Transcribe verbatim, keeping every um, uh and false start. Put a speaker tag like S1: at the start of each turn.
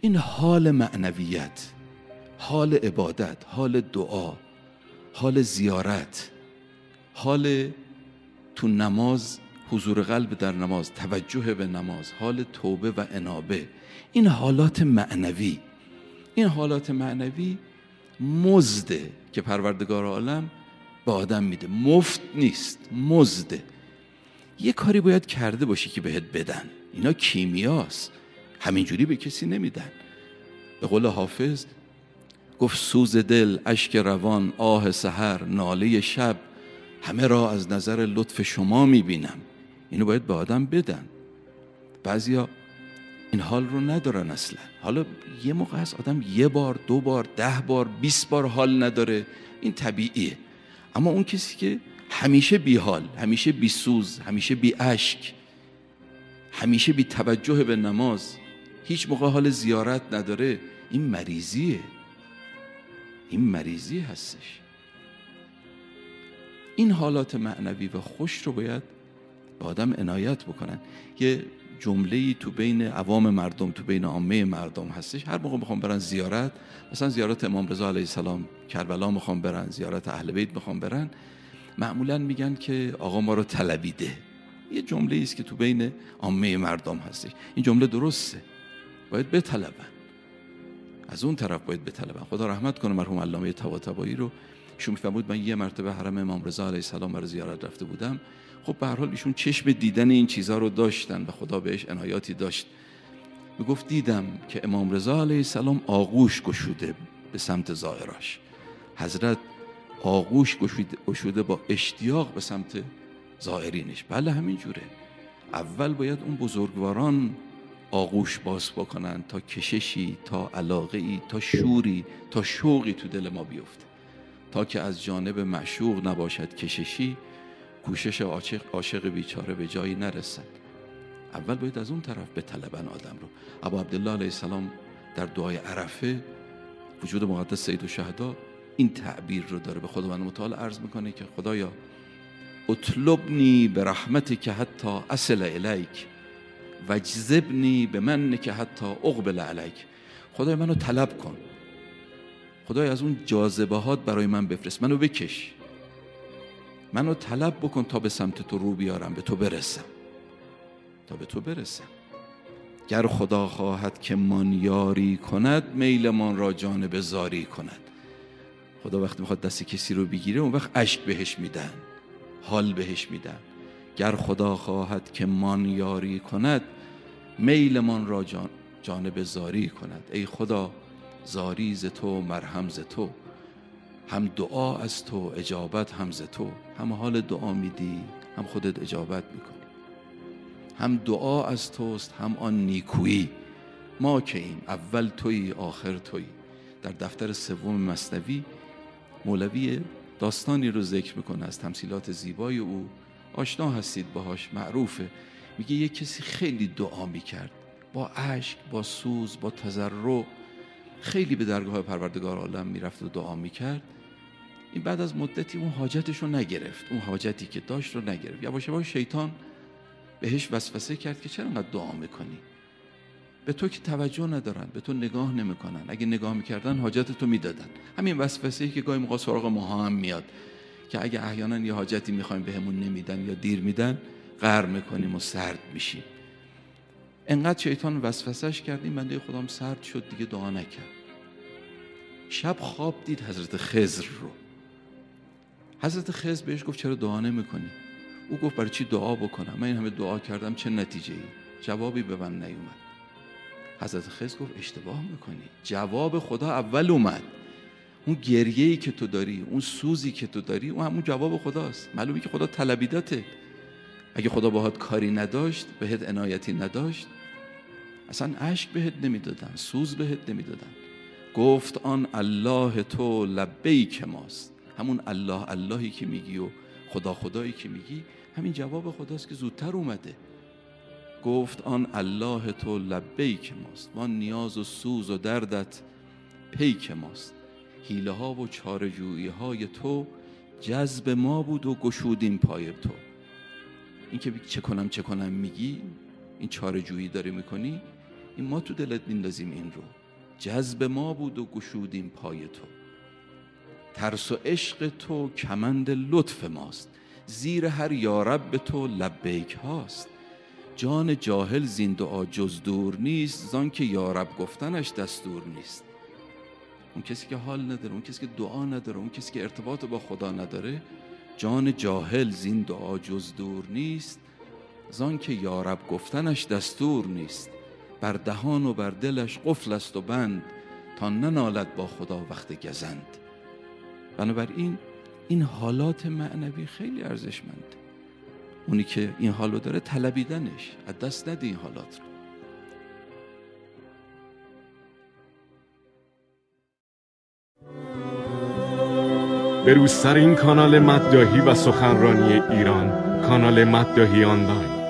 S1: این حال معنویت، حال عبادت، حال دعا، حال زیارت، حال تو نماز، حضور قلب در نماز، توجه به نماز، حال توبه و انابه، این حالات معنوی، این حالات معنوی مزده که پروردگار عالم به آدم میده، مفت نیست، مزده. یه کاری باید کرده باشی که بهت بدن. اینا کیمیاست، همینجوری به کسی نمیدن. به قول حافظ گفت سوز دل، اشک روان، آه سحر، ناله شب، همه را از نظر لطف شما میبینم. اینو باید به آدم بدن. بعضیا این حال رو ندارن اصلا. حالا یه موقع هست آدم یه بار، دو بار، ده بار، بیست بار حال نداره، این طبیعیه. اما اون کسی که همیشه بی حال، همیشه بی سوز، همیشه بی اشک، همیشه بی توجه به نماز، هیچ موقع حال زیارت نداره، این مریضیه، این مریضی هستش. این حالات معنوی و خوش رو باید به آدم عنایت بکنن. یه جمله‌ای تو بین عوام مردم، تو بین عامه مردم هستش، هر موقع میخوام برن زیارت، مثلا زیارت امام رضا علیه السلام کربلا میخوام برن، زیارت اهل بیت میخوام برن، معمولا میگن که آقا ما رو طلبیده. یه جمله‌ای است که تو بین عامه مردم هستش. این جمله درسته، باید بطلبن، از اون طرف باید بطلبن. خدا رحمت کنه مرحوم علامه طباطبایی رو. ایشون میفرمود من یه مرتبه حرم امام رضا علیه السلام برای زیارت رفته بودم. خب به هر حال ایشون چشم دیدن این چیزا رو داشتن و خدا بهش عنایاتی داشت. میگفت دیدم که امام رضا علیه السلام آغوش گشوده به سمت زائراش. حضرت آغوش گشوده با اشتیاق به سمت زائرینش. بله همین جوره. اول باید اون بزرگواران آغوش باز بکنن تا کششی، تا علاقه‌ای، تا شوری، تا شوقی تو دل ما بیفته. تا که از جانب معشوق نباشد کششی، کوشش عاشق عاشق بیچاره به جایی نرسد. اول باید از اون طرف به طلبن آدم رو. ابا عبدالله علیه السلام در دعای عرفه، وجود مقدس سید الشهدا، این تعبیر رو داره، به خداوند متعال عرض میکنه که خدایا اطلبنی به رحمتک حتی اصل الیک واجذبنی به منک حتی اقبل علیک. خدای منو طلب کن، خدای از اون جاذبهات برای من بفرست، منو بکش، منو طلب بکن تا به سمت تو رو بیارم، به تو برسم، تا به تو برسم. گر خدا خواهد که من یاری کند، میل من را جانب زاری کند. خدا وقتی میخواد دست کسی رو بگیره، اون وقت اشک بهش میدن، حال بهش میدن. گر خدا خواهد که من یاری کند، میل من را جان جانب زاری کند. ای خدا زاری ز تو، مرهم ز تو، هم دعا از تو، اجابت هم ز تو. هم حال دعا میدی، هم خودت اجابت میکنی. هم دعا از توست، هم آن نیکویی. ما که این اول تویی آخر تویی. در دفتر سوم مثنوی مولوی داستانی رو ذکر میکنه از تمثیلات زیبای او، آشنا هستید باهاش، معروفه. میگه یک کسی خیلی دعا میکرد، با اشک، با سوز، با تضرع، خیلی به درگاه پروردگار عالم میرفت و دعا میکرد. این بعد از مدتی اون حاجتش رو نگرفت، اون حاجتی که داشت رو نگرفت. یواش یواش شیطان بهش وسوسه کرد که چرا انقدر دعا میکنی؟ به تو که توجه ندارن، به تو نگاه نمیکنن، اگه نگاه میکردن حاجت تو میدادن. همین وسوسه‌ای که گاهی موقع سراغ ما هم میاد که اگه احیانا یه حاجتی میخوایم بهمون نمیدن یا دیر میدن، قهر میکنیم و سرد میشیم. انقدر شیطان وسوسهش کرد، این بنده خدام سرد شد، دیگه دعا نکرد. شب خواب دید حضرت خضر رو. حضرت خضر بهش گفت چرا دعا نمیکنی؟ او گفت برای چی دعا بکنم؟ من این همه دعا کردم، چه نتیجه ای؟ جوابی به من نیومد. حضرت خضر گفت اشتباه میکنی، جواب خدا اول اومد. اون گریه‌ای که تو داری، اون سوزی که تو داری، اون همون جواب خداست. معلومه که خدا طلبیدته. اگه خدا باهات کاری نداشت، بهت عنایتی نداشت، اصلا اشک بهت نمیدادن، سوز بهت نمیدادن. گفت آن الله تو لبیک ماست. همون الله اللهی که میگی و خدا خدایی که میگی، همین جواب خداست که زودتر اومده. گفت آن الله تو لبیک ماست، ما نیاز و سوز و دردت پیک ماست. حیله ها و چاره‌جویی های تو جذب ما بود و گشودیم پای تو. این که چه کنم چه کنم میگی، این چاره‌جویی داری میکنی، این ما تو دلت میندازیم این رو. جذب ما بود و گشودیم پای تو. ترس و عشق تو کمند لطف ماست، زیر هر یارب به تو لبیک هاست. جان جاهل زین دعا جز دور نیست، زان که یارب گفتنش دستور نیست. اون کسی که حال نداره، اون کسی که دعا نداره، اون کسی که ارتباط با خدا نداره، جان جاهل زین دعا جز دور نیست، زان که یارب گفتنش دستور نیست. بر دهان و بر دلش قفل است و بند، تا ننالد با خدا وقت گزند. بنابراین این حالات معنوی خیلی ارزشمنده. اونی که این حالو داره طلبیدنش، از دست نده این حالات رو.
S2: به روزترین کانال مداحی و سخنرانی ایران، کانال مداحی آنلاین.